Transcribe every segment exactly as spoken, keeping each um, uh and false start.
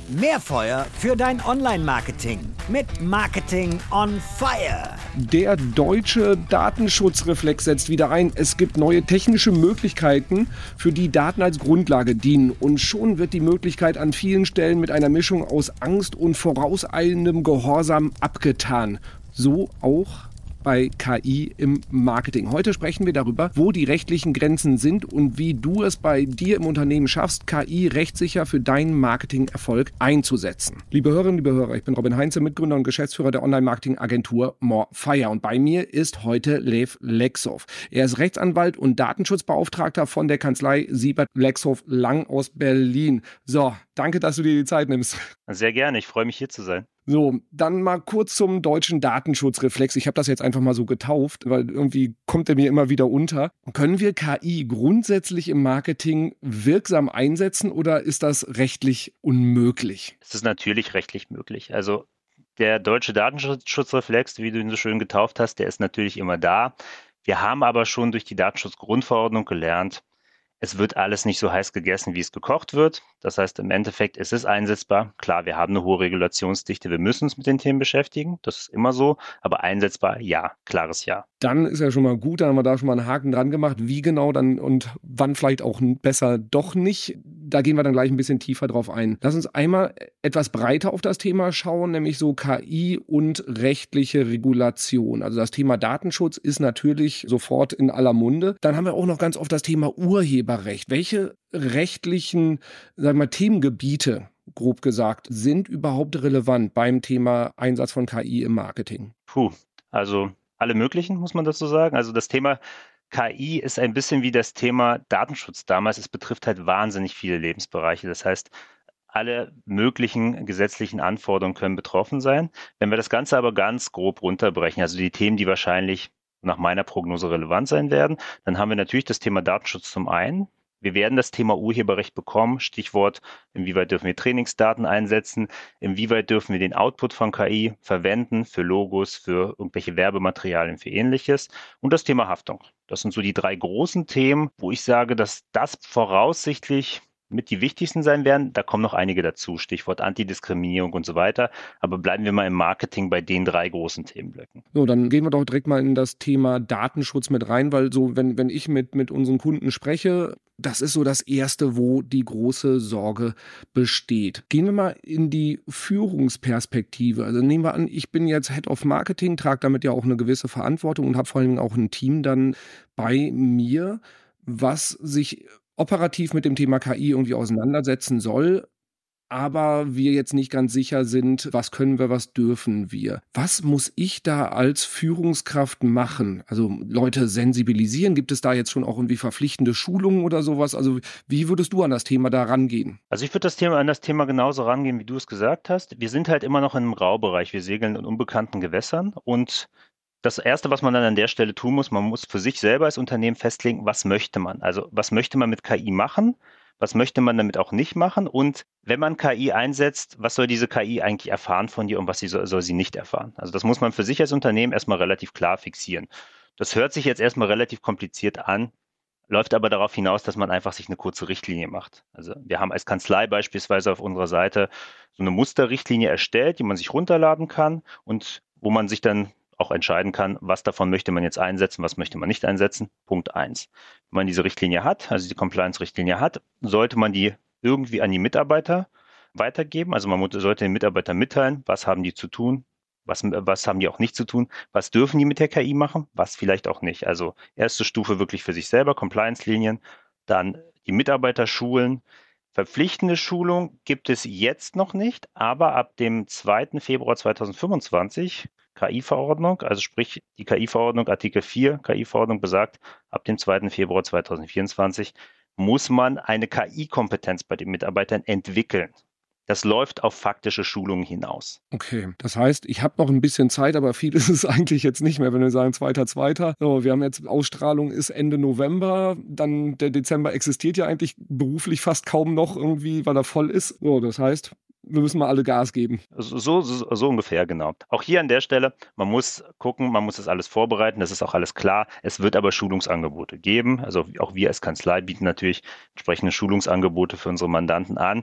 Mehr Feuer für dein Online-Marketing mit Marketing on Fire. Der deutsche Datenschutzreflex setzt wieder ein. Es gibt neue technische Möglichkeiten, für die Daten als Grundlage dienen. Und schon wird die Möglichkeit an vielen Stellen mit einer Mischung aus Angst und vorauseilendem Gehorsam abgetan. So auch bei K I im Marketing. Heute sprechen wir darüber, wo die rechtlichen Grenzen sind und wie du es bei dir im Unternehmen schaffst, K I rechtssicher für deinen Marketingerfolg einzusetzen. Liebe Hörerinnen, liebe Hörer, ich bin Robin Heinze, Mitgründer und Geschäftsführer der Online-Marketing-Agentur Morefire. Und bei mir ist heute Lev Lexow. Er ist Rechtsanwalt und Datenschutzbeauftragter von der Kanzlei Siebert Lexow Lang aus Berlin. So, danke, dass du dir die Zeit nimmst. Sehr gerne, ich freue mich hier zu sein. So, dann mal kurz zum deutschen Datenschutzreflex. Ich habe das jetzt einfach mal so getauft, weil irgendwie kommt er mir immer wieder unter. Können wir K I grundsätzlich im Marketing wirksam einsetzen oder ist das rechtlich unmöglich? Es ist natürlich rechtlich möglich. Also der deutsche Datenschutzreflex, wie du ihn so schön getauft hast, der ist natürlich immer da. Wir haben aber schon durch die Datenschutzgrundverordnung gelernt, es wird alles nicht so heiß gegessen, wie es gekocht wird. Das heißt, im Endeffekt ist es einsetzbar. Klar, wir haben eine hohe Regulationsdichte, wir müssen uns mit den Themen beschäftigen. Das ist immer so. Aber einsetzbar, ja, klares Ja. Dann ist ja schon mal gut, dann haben wir da schon mal einen Haken dran gemacht. Wie genau dann und wann vielleicht auch besser doch nicht. Da gehen wir dann gleich ein bisschen tiefer drauf ein. Lass uns einmal etwas breiter auf das Thema schauen, nämlich so K I und rechtliche Regulation. Also das Thema Datenschutz ist natürlich sofort in aller Munde. Dann haben wir auch noch ganz oft das Thema Urheberrecht. Welche rechtlichen, sagen wir mal, Themengebiete, grob gesagt, sind überhaupt relevant beim Thema Einsatz von K I im Marketing? Puh, also alle möglichen, muss man dazu sagen. Also das Thema K I ist ein bisschen wie das Thema Datenschutz damals. Es betrifft halt wahnsinnig viele Lebensbereiche. Das heißt, alle möglichen gesetzlichen Anforderungen können betroffen sein. Wenn wir das Ganze aber ganz grob runterbrechen, also die Themen, die wahrscheinlich nach meiner Prognose relevant sein werden, dann haben wir natürlich das Thema Datenschutz zum einen. Wir werden das Thema Urheberrecht bekommen, Stichwort, inwieweit dürfen wir Trainingsdaten einsetzen, inwieweit dürfen wir den Output von K I verwenden für Logos, für irgendwelche Werbematerialien, für Ähnliches und das Thema Haftung. Das sind so die drei großen Themen, wo ich sage, dass das voraussichtlich mit die wichtigsten sein werden. Da kommen noch einige dazu, Stichwort Antidiskriminierung und so weiter. Aber bleiben wir mal im Marketing bei den drei großen Themenblöcken. So, dann gehen wir doch direkt mal in das Thema Datenschutz mit rein, weil so, wenn, wenn ich mit, mit unseren Kunden spreche, das ist so das Erste, wo die große Sorge besteht. Gehen wir mal in die Führungsperspektive. Also nehmen wir an, ich bin jetzt Head of Marketing, trage damit ja auch eine gewisse Verantwortung und habe vor allem auch ein Team dann bei mir, was sich operativ mit dem Thema K I irgendwie auseinandersetzen soll, aber wir jetzt nicht ganz sicher sind, was können wir, was dürfen wir. Was muss ich da als Führungskraft machen? Also Leute sensibilisieren, gibt es da jetzt schon auch irgendwie verpflichtende Schulungen oder sowas? Also wie würdest du an das Thema da rangehen? Also ich würde das Thema an das Thema genauso rangehen, wie du es gesagt hast. Wir sind halt immer noch in einem Graubereich, wir segeln in unbekannten Gewässern und das Erste, was man dann an der Stelle tun muss, man muss für sich selber als Unternehmen festlegen, was möchte man? Also was möchte man mit K I machen? Was möchte man damit auch nicht machen? Und wenn man K I einsetzt, was soll diese K I eigentlich erfahren von dir und was sie soll, soll sie nicht erfahren? Also das muss man für sich als Unternehmen erstmal relativ klar fixieren. Das hört sich jetzt erstmal relativ kompliziert an, läuft aber darauf hinaus, dass man einfach sich eine kurze Richtlinie macht. Also wir haben als Kanzlei beispielsweise auf unserer Seite so eine Musterrichtlinie erstellt, die man sich runterladen kann und wo man sich dann auch entscheiden kann, was davon möchte man jetzt einsetzen, was möchte man nicht einsetzen. Punkt eins. Wenn man diese Richtlinie hat, also die Compliance-Richtlinie hat, sollte man die irgendwie an die Mitarbeiter weitergeben. Also man sollte den Mitarbeitern mitteilen, was haben die zu tun, was, was haben die auch nicht zu tun, was dürfen die mit der K I machen, was vielleicht auch nicht. Also erste Stufe wirklich für sich selber, Compliance-Linien, dann die Mitarbeiter schulen. Verpflichtende Schulung gibt es jetzt noch nicht, aber ab dem zweiten Februar zweitausendfünfundzwanzig K I-Verordnung, also sprich die K I-Verordnung, Artikel vier K I-Verordnung besagt, ab dem zweiten Februar zweitausendvierundzwanzig muss man eine K I-Kompetenz bei den Mitarbeitern entwickeln. Das läuft auf faktische Schulungen hinaus. Okay, das heißt, ich habe noch ein bisschen Zeit, aber viel ist es eigentlich jetzt nicht mehr, wenn wir sagen zweiter zweiter So, wir haben jetzt, Ausstrahlung ist Ende November, dann der Dezember existiert ja eigentlich beruflich fast kaum noch irgendwie, weil er voll ist. So, das heißt, wir müssen mal alle Gas geben. So, so, so ungefähr, genau. Auch hier an der Stelle, man muss gucken, man muss das alles vorbereiten, das ist auch alles klar. Es wird aber Schulungsangebote geben. Also auch wir als Kanzlei bieten natürlich entsprechende Schulungsangebote für unsere Mandanten an.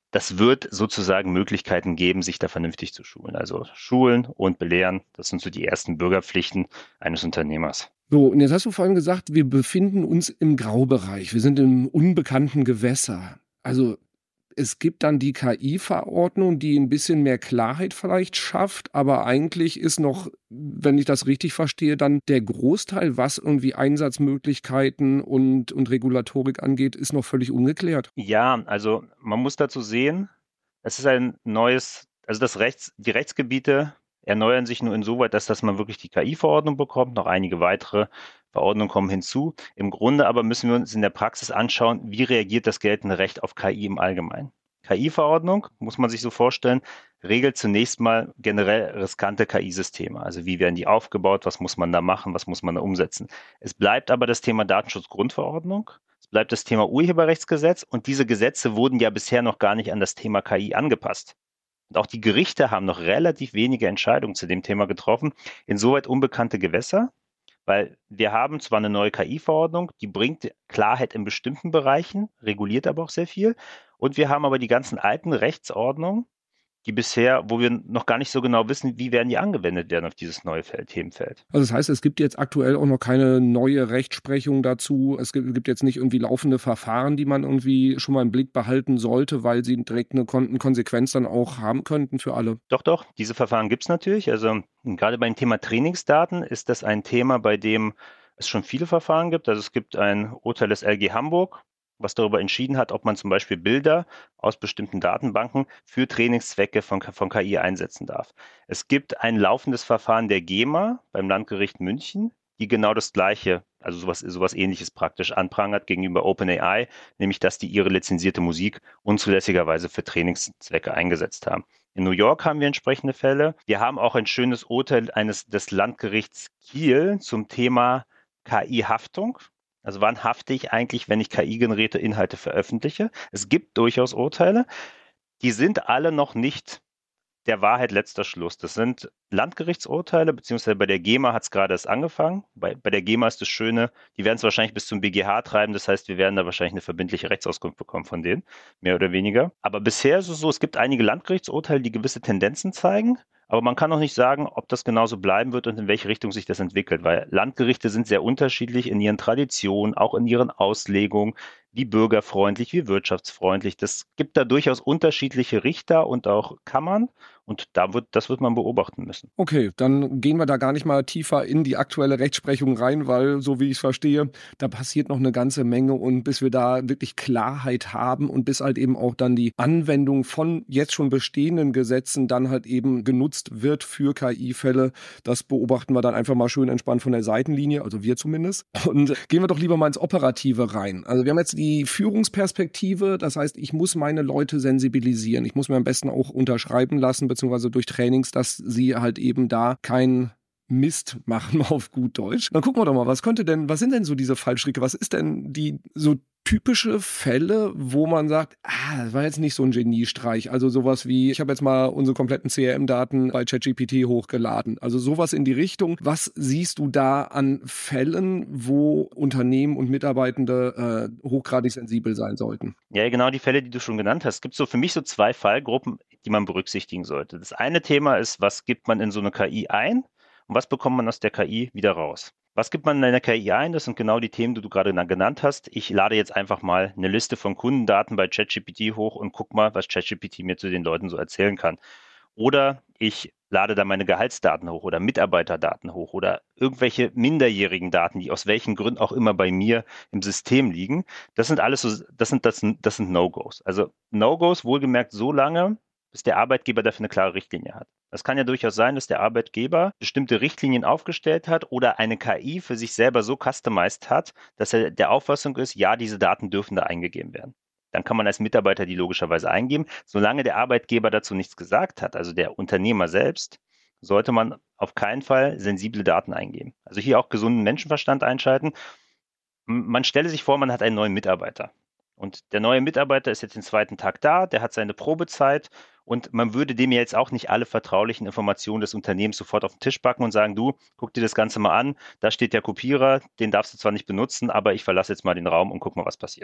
das wird sozusagen Möglichkeiten geben, sich da vernünftig zu schulen. Also schulen und belehren, das sind so die ersten Bürgerpflichten eines Unternehmers. So, und jetzt hast du vorhin gesagt, wir befinden uns im Graubereich. Wir sind im unbekannten Gewässer. Also es gibt dann die K I-Verordnung, die ein bisschen mehr Klarheit vielleicht schafft, aber eigentlich ist noch, wenn ich das richtig verstehe, dann der Großteil, was irgendwie Einsatzmöglichkeiten und, und Regulatorik angeht, ist noch völlig ungeklärt. Ja, also man muss dazu sehen, es ist ein neues, also das Rechts, die Rechtsgebiete erneuern sich nur insoweit, dass, dass man wirklich die K I-Verordnung bekommt. Noch einige weitere Verordnungen kommen hinzu. Im Grunde aber müssen wir uns in der Praxis anschauen, wie reagiert das geltende Recht auf K I im Allgemeinen. K I-Verordnung, muss man sich so vorstellen, regelt zunächst mal generell riskante K I-Systeme. Also wie werden die aufgebaut, was muss man da machen, was muss man da umsetzen. Es bleibt aber das Thema Datenschutzgrundverordnung. Es bleibt das Thema Urheberrechtsgesetz und diese Gesetze wurden ja bisher noch gar nicht an das Thema K I angepasst. Und auch die Gerichte haben noch relativ wenige Entscheidungen zu dem Thema getroffen, insoweit unbekannte Gewässer, weil wir haben zwar eine neue K I-Verordnung, die bringt Klarheit in bestimmten Bereichen, reguliert aber auch sehr viel, und wir haben aber die ganzen alten Rechtsordnungen, die bisher, wo wir noch gar nicht so genau wissen, wie werden die angewendet werden auf dieses neue Feld, Themenfeld. Also das heißt, es gibt jetzt aktuell auch noch keine neue Rechtsprechung dazu. Es gibt, gibt jetzt nicht irgendwie laufende Verfahren, die man irgendwie schon mal im Blick behalten sollte, weil sie direkt eine Kon Konsequenz dann auch haben könnten für alle. Doch, doch, diese Verfahren gibt es natürlich. Also gerade beim Thema Trainingsdaten ist das ein Thema, bei dem es schon viele Verfahren gibt. Also es gibt ein Urteil des L G Hamburg, was darüber entschieden hat, ob man zum Beispiel Bilder aus bestimmten Datenbanken für Trainingszwecke von, von K I einsetzen darf. Es gibt ein laufendes Verfahren der GEMA beim Landgericht München, die genau das Gleiche, also sowas, sowas Ähnliches praktisch anprangert gegenüber OpenAI, nämlich dass die ihre lizenzierte Musik unzulässigerweise für Trainingszwecke eingesetzt haben. In New York haben wir entsprechende Fälle. Wir haben auch ein schönes Urteil eines des Landgerichts Kiel zum Thema K I-Haftung. Also wann hafte ich eigentlich, wenn ich K I-generierte Inhalte veröffentliche? Es gibt durchaus Urteile, die sind alle noch nicht der Wahrheit letzter Schluss. Das sind Landgerichtsurteile, beziehungsweise bei der GEMA hat es gerade erst angefangen. Bei, bei der GEMA ist das Schöne, die werden es wahrscheinlich bis zum B G H treiben. Das heißt, wir werden da wahrscheinlich eine verbindliche Rechtsauskunft bekommen von denen, mehr oder weniger. Aber bisher ist es so, es gibt einige Landgerichtsurteile, die gewisse Tendenzen zeigen. Aber man kann noch nicht sagen, ob das genauso bleiben wird und in welche Richtung sich das entwickelt, weil Landgerichte sind sehr unterschiedlich in ihren Traditionen, auch in ihren Auslegungen, wie bürgerfreundlich, wie wirtschaftsfreundlich. Das gibt da durchaus unterschiedliche Richter und auch Kammern und da wird, das wird man beobachten müssen. Okay, dann gehen wir da gar nicht mal tiefer in die aktuelle Rechtsprechung rein, weil, so wie ich es verstehe, da passiert noch eine ganze Menge und bis wir da wirklich Klarheit haben und bis halt eben auch dann die Anwendung von jetzt schon bestehenden Gesetzen dann halt eben genutzt wird für K I-Fälle, das beobachten wir dann einfach mal schön entspannt von der Seitenlinie, also wir zumindest. Und gehen wir doch lieber mal ins Operative rein. Also wir haben jetzt die Führungsperspektive, das heißt, ich muss meine Leute sensibilisieren. Ich muss mir am besten auch unterschreiben lassen, beziehungsweise durch Trainings, dass sie halt eben da kein Mist machen auf gut Deutsch. Dann gucken wir doch mal, was könnte denn, was sind denn so diese Fallstricke? Was ist denn die so typische Fälle, wo man sagt, ah, das war jetzt nicht so ein Geniestreich. Also sowas wie, ich habe jetzt mal unsere kompletten C R M-Daten bei ChatGPT hochgeladen. Also sowas in die Richtung. Was siehst du da an Fällen, wo Unternehmen und Mitarbeitende äh, hochgradig sensibel sein sollten? Ja, genau die Fälle, die du schon genannt hast. Es gibt so für mich so zwei Fallgruppen, die man berücksichtigen sollte. Das eine Thema ist, was gibt man in so eine K I ein und was bekommt man aus der K I wieder raus? Was gibt man in einer K I ein? Das sind genau die Themen, die du gerade genannt hast. Ich lade jetzt einfach mal eine Liste von Kundendaten bei ChatGPT hoch und guck mal, was ChatGPT mir zu den Leuten so erzählen kann. Oder ich lade da meine Gehaltsdaten hoch oder Mitarbeiterdaten hoch oder irgendwelche minderjährigen Daten, die aus welchen Gründen auch immer bei mir im System liegen. Das sind alles so, das sind, das sind, das sind No-Gos. Also No-Gos wohlgemerkt so lange, bis der Arbeitgeber dafür eine klare Richtlinie hat. Das kann ja durchaus sein, dass der Arbeitgeber bestimmte Richtlinien aufgestellt hat oder eine K I für sich selber so customized hat, dass er der Auffassung ist, ja, diese Daten dürfen da eingegeben werden. Dann kann man als Mitarbeiter die logischerweise eingeben. Solange der Arbeitgeber dazu nichts gesagt hat, also der Unternehmer selbst, sollte man auf keinen Fall sensible Daten eingeben. Also hier auch gesunden Menschenverstand einschalten. Man stelle sich vor, man hat einen neuen Mitarbeiter. Und der neue Mitarbeiter ist jetzt den zweiten Tag da, der hat seine Probezeit und man würde dem ja jetzt auch nicht alle vertraulichen Informationen des Unternehmens sofort auf den Tisch packen und sagen, du, guck dir das Ganze mal an, da steht der Kopierer, den darfst du zwar nicht benutzen, aber ich verlasse jetzt mal den Raum und guck mal, was passiert.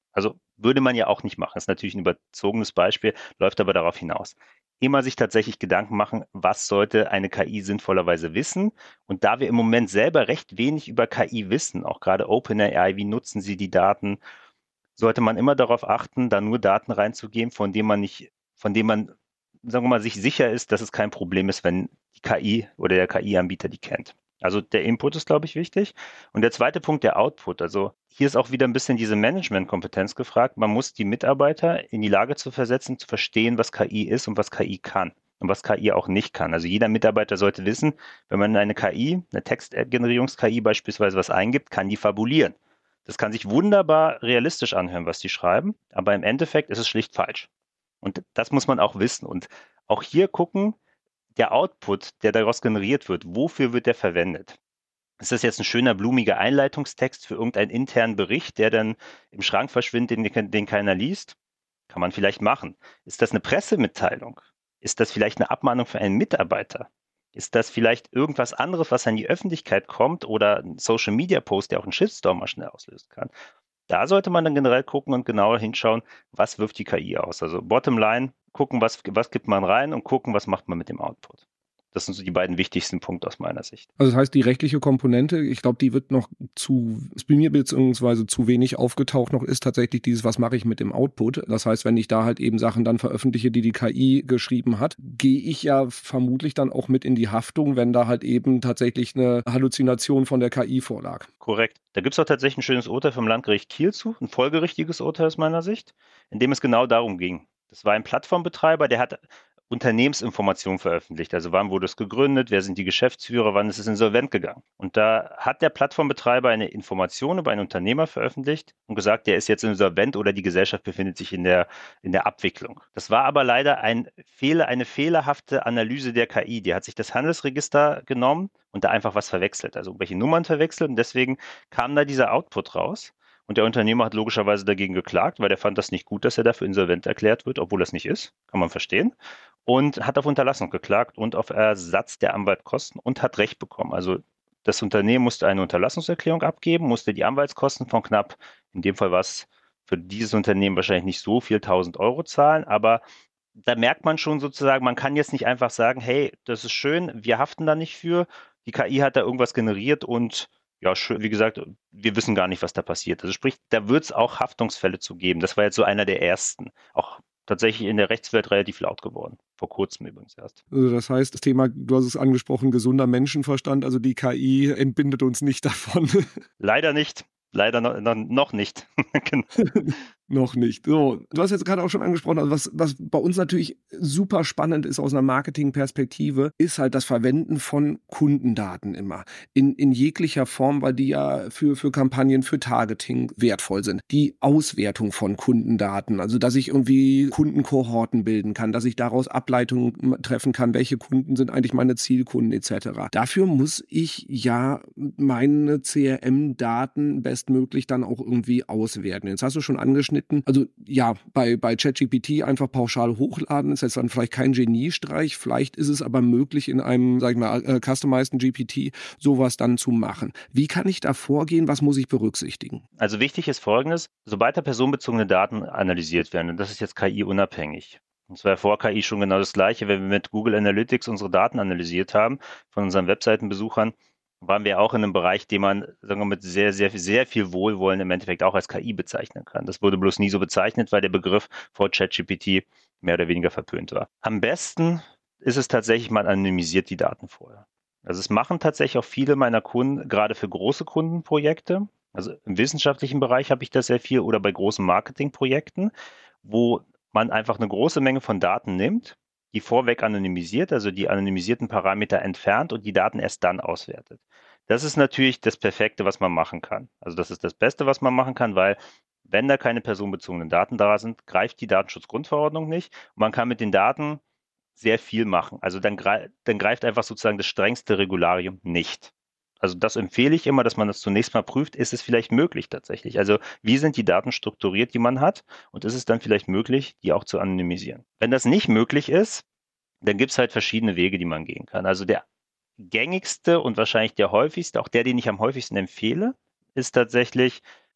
Also würde man ja auch nicht machen. Ist natürlich ein überzogenes Beispiel, läuft aber darauf hinaus. Immer sich tatsächlich Gedanken machen, was sollte eine K I sinnvollerweise wissen? Und da wir im Moment selber recht wenig über K I wissen, auch gerade OpenAI, wie nutzen sie die Daten, sollte man immer darauf achten, da nur Daten reinzugeben, von denen man nicht, von denen man, sagen wir mal, sich sicher ist, dass es kein Problem ist, wenn die K I oder der K I-Anbieter die kennt. Also der Input ist, glaube ich, wichtig. Und der zweite Punkt, der Output. Also hier ist auch wieder ein bisschen diese Management-Kompetenz gefragt. Man muss die Mitarbeiter in die Lage zu versetzen, zu verstehen, was K I ist und was K I kann und was K I auch nicht kann. Also jeder Mitarbeiter sollte wissen, wenn man in eine K I, eine Textgenerierungs-K I beispielsweise was eingibt, kann die fabulieren. Das kann sich wunderbar realistisch anhören, was die schreiben, aber im Endeffekt ist es schlicht falsch. Und das muss man auch wissen. Und auch hier gucken, der Output, der daraus generiert wird, wofür wird der verwendet? Ist das jetzt ein schöner, blumiger Einleitungstext für irgendeinen internen Bericht, der dann im Schrank verschwindet, den, den keiner liest? Kann man vielleicht machen. Ist das eine Pressemitteilung? Ist das vielleicht eine Abmahnung für einen Mitarbeiter? Ist das vielleicht irgendwas anderes, was an die Öffentlichkeit kommt oder ein Social-Media-Post, der auch einen Shitstorm mal schnell auslösen kann? Da sollte man dann generell gucken und genauer hinschauen, was wirft die K I aus. Also Bottomline, gucken, was, was gibt man rein und gucken, was macht man mit dem Output. Das sind so die beiden wichtigsten Punkte aus meiner Sicht. Also das heißt, die rechtliche Komponente, ich glaube, die wird noch zu, ist bei mir beziehungsweise zu wenig aufgetaucht noch, ist tatsächlich dieses, was mache ich mit dem Output? Das heißt, wenn ich da halt eben Sachen dann veröffentliche, die die K I geschrieben hat, gehe ich ja vermutlich dann auch mit in die Haftung, wenn da halt eben tatsächlich eine Halluzination von der K I vorlag. Korrekt. Da gibt es auch tatsächlich ein schönes Urteil vom Landgericht Kiel zu, ein folgerichtiges Urteil aus meiner Sicht, in dem es genau darum ging. Das war ein Plattformbetreiber, der hat Unternehmensinformationen veröffentlicht. Also wann wurde es gegründet, wer sind die Geschäftsführer, wann ist es insolvent gegangen. Und da hat der Plattformbetreiber eine Information über einen Unternehmer veröffentlicht und gesagt, der ist jetzt insolvent oder die Gesellschaft befindet sich in der, in der Abwicklung. Das war aber leider ein Fehler, eine fehlerhafte Analyse der K I. Die hat sich das Handelsregister genommen und da einfach was verwechselt, also irgendwelche Nummern verwechselt und deswegen kam da dieser Output raus. Und der Unternehmer hat logischerweise dagegen geklagt, weil der fand das nicht gut, dass er dafür insolvent erklärt wird, obwohl das nicht ist. Kann man verstehen. Und hat auf Unterlassung geklagt und auf Ersatz der Anwaltskosten und hat Recht bekommen. Also das Unternehmen musste eine Unterlassungserklärung abgeben, musste die Anwaltskosten von knapp, in dem Fall war es für dieses Unternehmen wahrscheinlich nicht so viel, tausend Euro zahlen, aber da merkt man schon sozusagen, man kann jetzt nicht einfach sagen, hey, das ist schön, wir haften da nicht für, die K I hat da irgendwas generiert und ja, wie gesagt, wir wissen gar nicht, was da passiert. Also sprich, da wird es auch Haftungsfälle zu geben. Das war jetzt so einer der ersten. Auch tatsächlich in der Rechtswelt relativ laut geworden. Vor kurzem übrigens erst. Also das heißt, das Thema, du hast es angesprochen, gesunder Menschenverstand, also die K I entbindet uns nicht davon. Leider nicht. Leider noch, noch, noch nicht. Genau. Noch nicht. So, du hast jetzt gerade auch schon angesprochen, also was, was bei uns natürlich super spannend ist aus einer Marketingperspektive, ist halt das Verwenden von Kundendaten immer. In, in jeglicher Form, weil die ja für, für Kampagnen, für Targeting wertvoll sind. Die Auswertung von Kundendaten, also dass ich irgendwie Kundenkohorten bilden kann, dass ich daraus Ableitungen treffen kann, welche Kunden sind eigentlich meine Zielkunden et cetera. Dafür muss ich ja meine C R M-Daten bestmöglich dann auch irgendwie auswerten. Jetzt hast du schon angeschnitten, also ja, bei, bei ChatGPT einfach pauschal hochladen ist jetzt dann vielleicht kein Geniestreich, vielleicht ist es aber möglich in einem, sag ich mal, äh, customizeden G P T sowas dann zu machen. Wie kann ich da vorgehen, was muss ich berücksichtigen? Also wichtig ist Folgendes, sobald da personenbezogene Daten analysiert werden, und das ist jetzt K I-unabhängig, und zwar vor K I schon genau das Gleiche, wenn wir mit Google Analytics unsere Daten analysiert haben von unseren Webseitenbesuchern, waren wir auch in einem Bereich, den man, sagen wir, mit sehr, sehr, sehr viel Wohlwollen im Endeffekt auch als K I bezeichnen kann. Das wurde bloß nie so bezeichnet, weil der Begriff vor ChatGPT mehr oder weniger verpönt war. Am besten ist es tatsächlich, man anonymisiert die Daten vorher. Also es machen tatsächlich auch viele meiner Kunden, gerade für große Kundenprojekte, also im wissenschaftlichen Bereich habe ich das sehr viel oder bei großen Marketingprojekten, wo man einfach eine große Menge von Daten nimmt, die vorweg anonymisiert, also die anonymisierten Parameter entfernt und die Daten erst dann auswertet. Das ist natürlich das Perfekte, was man machen kann. Also das ist das Beste, was man machen kann, weil wenn da keine personenbezogenen Daten da sind, greift die Datenschutzgrundverordnung nicht. Und man kann mit den Daten sehr viel machen. Also dann, greif, dann greift einfach sozusagen das strengste Regularium nicht. Also das empfehle ich immer, dass man das zunächst mal prüft, ist es vielleicht möglich tatsächlich? Also wie sind die Daten strukturiert, die man hat? Und ist es dann vielleicht möglich, die auch zu anonymisieren? Wenn das nicht möglich ist, dann gibt es halt verschiedene Wege, die man gehen kann. Also der gängigste und wahrscheinlich der häufigste, auch der, den ich am häufigsten empfehle, ist tatsächlich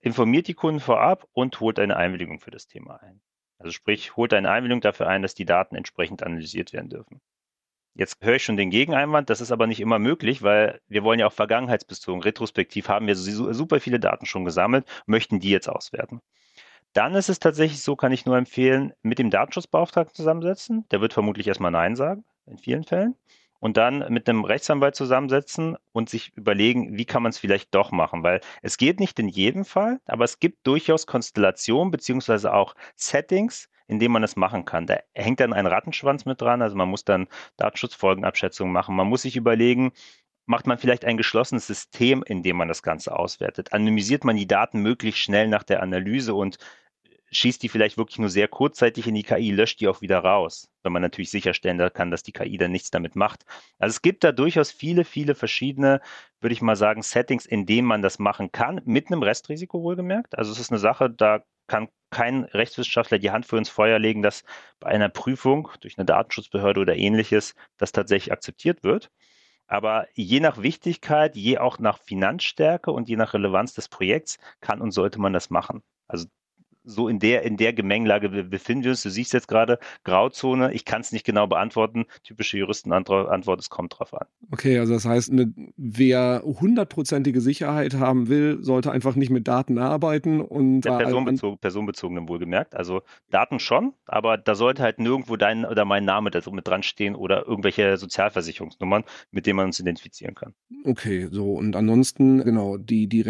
informiert die Kunden vorab und holt eine Einwilligung für das Thema ein. Also sprich, holt eine Einwilligung dafür ein, dass die Daten entsprechend analysiert werden dürfen. Jetzt höre ich schon den Gegeneinwand, das ist aber nicht immer möglich, weil wir wollen ja auch vergangenheitsbezogen, retrospektiv haben wir super viele Daten schon gesammelt, möchten die jetzt auswerten. Dann ist es tatsächlich so, kann ich nur empfehlen, mit dem Datenschutzbeauftragten zusammensetzen. Der wird vermutlich erstmal Nein sagen, in vielen Fällen. Und dann mit einem Rechtsanwalt zusammensetzen und sich überlegen, wie kann man es vielleicht doch machen. Weil es geht nicht in jedem Fall, aber es gibt durchaus Konstellationen beziehungsweise auch Settings, in denen man es machen kann. Da hängt dann ein Rattenschwanz mit dran. Also man muss dann Datenschutzfolgenabschätzungen machen. Man muss sich überlegen, macht man vielleicht ein geschlossenes System, in dem man das Ganze auswertet? Anonymisiert man die Daten möglichst schnell nach der Analyse und schießt die vielleicht wirklich nur sehr kurzzeitig in die K I, löscht die auch wieder raus, wenn man natürlich sicherstellen kann, dass die K I dann nichts damit macht. Also es gibt da durchaus viele, viele verschiedene, würde ich mal sagen, Settings, in denen man das machen kann, mit einem Restrisiko wohlgemerkt. Also es ist eine Sache, da kann kein Rechtswissenschaftler die Hand für ins Feuer legen, dass bei einer Prüfung durch eine Datenschutzbehörde oder ähnliches das tatsächlich akzeptiert wird. Aber je nach Wichtigkeit, je auch nach Finanzstärke und je nach Relevanz des Projekts kann und sollte man das machen. Also so in der, in der Gemengelage befinden wir uns. Du siehst jetzt gerade Grauzone. Ich kann es nicht genau beantworten. Typische Juristenantwort, es kommt drauf an. Okay, also das heißt, ne, wer hundertprozentige Sicherheit haben will, sollte einfach nicht mit Daten arbeiten. Und Der personenbezogen, personenbezogenen wohlgemerkt. Also Daten schon, aber da sollte halt nirgendwo dein oder mein Name da mit dran stehen oder irgendwelche Sozialversicherungsnummern, mit denen man uns identifizieren kann. Okay, so. Und ansonsten, genau, die, die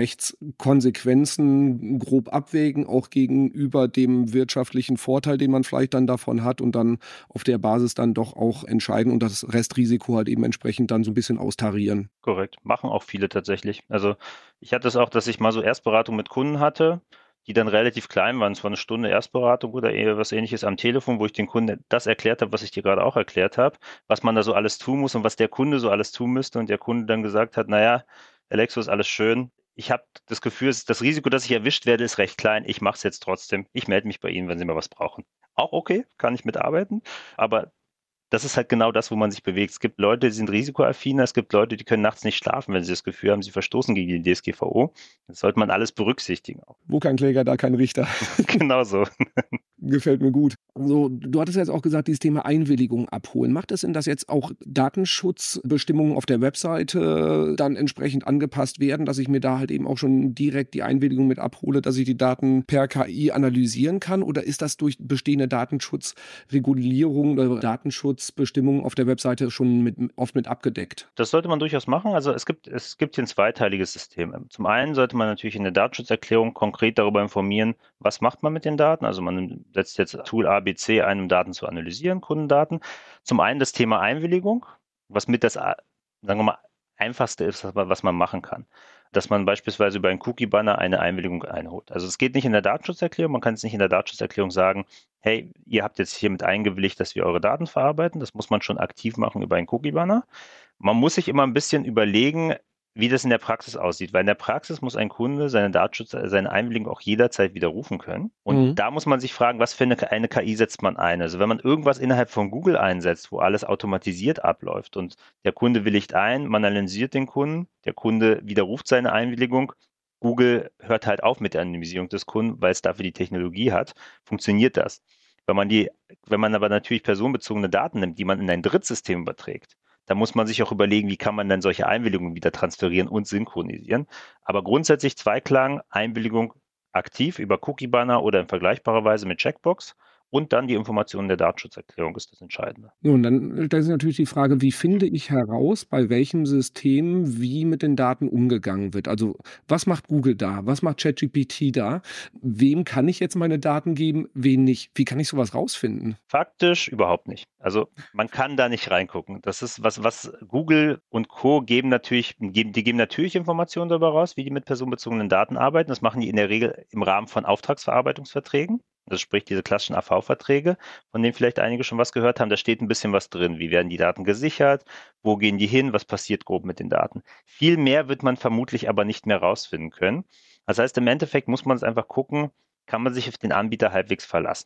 Rechtskonsequenzen grob abwägen, auch gegenüber dem wirtschaftlichen Vorteil, den man vielleicht dann davon hat und dann auf der Basis dann doch auch entscheiden und das Restrisiko halt eben entsprechend dann so ein bisschen austarieren. Korrekt. Machen auch viele tatsächlich. Also ich hatte es auch, dass ich mal so Erstberatung mit Kunden hatte, die dann relativ klein waren. Es war eine Stunde Erstberatung oder eher was Ähnliches am Telefon, wo ich den Kunden das erklärt habe, was ich dir gerade auch erklärt habe, was man da so alles tun muss und was der Kunde so alles tun müsste. Und der Kunde dann gesagt hat, naja, Alexo, ist alles schön. Ich habe das Gefühl, das Risiko, dass ich erwischt werde, ist recht klein. Ich mache es jetzt trotzdem. Ich melde mich bei Ihnen, wenn Sie mal was brauchen. Auch okay, kann ich mitarbeiten. Aber das ist halt genau das, wo man sich bewegt. Es gibt Leute, die sind risikoaffiner, es gibt Leute, die können nachts nicht schlafen, wenn sie das Gefühl haben, sie verstoßen gegen die D S G V O. Das sollte man alles berücksichtigen. Wo kein Kläger, da kein Richter. Genau so. Gefällt mir gut. So, du hattest jetzt auch gesagt, dieses Thema Einwilligung abholen. Macht es Sinn, dass jetzt auch Datenschutzbestimmungen auf der Webseite dann entsprechend angepasst werden, dass ich mir da halt eben auch schon direkt die Einwilligung mit abhole, dass ich die Daten per K I analysieren kann? Oder ist das durch bestehende Datenschutzregulierung oder Datenschutzbestimmungen auf der Webseite schon mit, oft mit abgedeckt? Das sollte man durchaus machen. Also es gibt, es gibt hier ein zweiteiliges System. Zum einen sollte man natürlich in der Datenschutzerklärung konkret darüber informieren, was macht man mit den Daten. Also man setzt jetzt Tool A B C ein, um Daten zu analysieren, Kundendaten. Zum einen das Thema Einwilligung, was mit das, sagen wir mal, einfachste ist, was man machen kann. Dass man beispielsweise über einen Cookie-Banner eine Einwilligung einholt. Also es geht nicht in der Datenschutzerklärung, man kann es nicht in der Datenschutzerklärung sagen, hey, ihr habt jetzt hiermit eingewilligt, dass wir eure Daten verarbeiten. Das muss man schon aktiv machen über einen Cookie-Banner. Man muss sich immer ein bisschen überlegen, wie das in der Praxis aussieht, weil in der Praxis muss ein Kunde seine Datenschutz, seine Einwilligung auch jederzeit widerrufen können. Und mhm. da muss man sich fragen, was für eine, eine K I setzt man ein? Also wenn man irgendwas innerhalb von Google einsetzt, wo alles automatisiert abläuft und der Kunde willigt ein, man analysiert den Kunden, der Kunde widerruft seine Einwilligung, Google hört halt auf mit der Anonymisierung des Kunden, weil es dafür die Technologie hat, funktioniert das. Wenn man die, wenn man aber natürlich personenbezogene Daten nimmt, die man in ein Drittsystem überträgt, da muss man sich auch überlegen, wie kann man dann solche Einwilligungen wieder transferieren und synchronisieren. Aber grundsätzlich Zweiklang, Einwilligung aktiv über Cookie-Banner oder in vergleichbarer Weise mit Checkbox und dann die Informationen der Datenschutzerklärung ist das Entscheidende. Nun, dann stellt sich natürlich die Frage, wie finde ich heraus, bei welchem System wie mit den Daten umgegangen wird? Also was macht Google da? Was macht ChatGPT da? Wem kann ich jetzt meine Daten geben, wen nicht? Wie kann ich sowas rausfinden? Faktisch überhaupt nicht. Also man kann da nicht reingucken. Das ist was, was Google und Co. geben natürlich, geben, die geben natürlich Informationen darüber raus, wie die mit personenbezogenen Daten arbeiten. Das machen die in der Regel im Rahmen von Auftragsverarbeitungsverträgen. Das sprich diese klassischen A V-Verträge, von denen vielleicht einige schon was gehört haben. Da steht ein bisschen was drin. Wie werden die Daten gesichert? Wo gehen die hin? Was passiert grob mit den Daten? Viel mehr wird man vermutlich aber nicht mehr rausfinden können. Das heißt, im Endeffekt muss man es einfach gucken, kann man sich auf den Anbieter halbwegs verlassen.